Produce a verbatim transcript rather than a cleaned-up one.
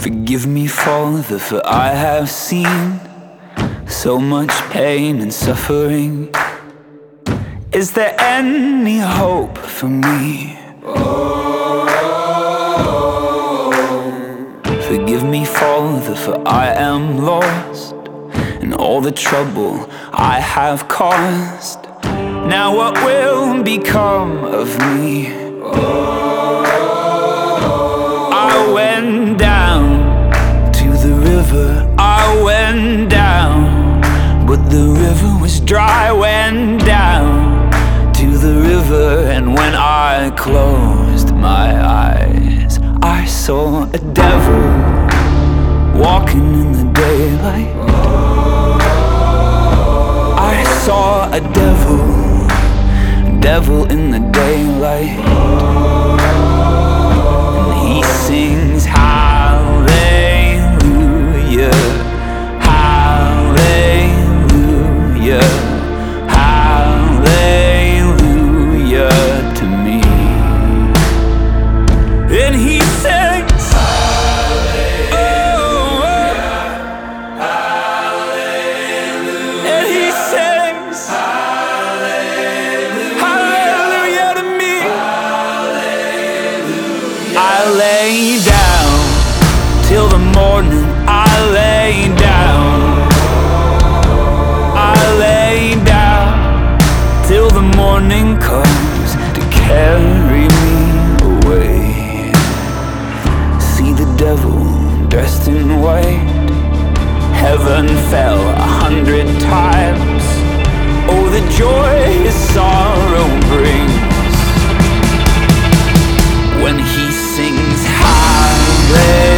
Forgive me, Father, for I have seen so much pain and suffering. Is there any hope for me? Forgive me, Father, for I am lost in all the trouble I have caused. Now what will become of me? I went down to the river, I went down, but the river was dry. Went down to the river, and when I closed my eyes, I saw a devil walking in the daylight. I saw a devil, a devil in the daylight. And he sings hallelujah, hallelujah, hallelujah to me. And he sings I lay down till the morning, I lay down, I lay down till the morning comes to carry me away. See the devil dressed in white, heaven fell a hundred times. Oh, the joy his sorrow brings when he sings hallelujah.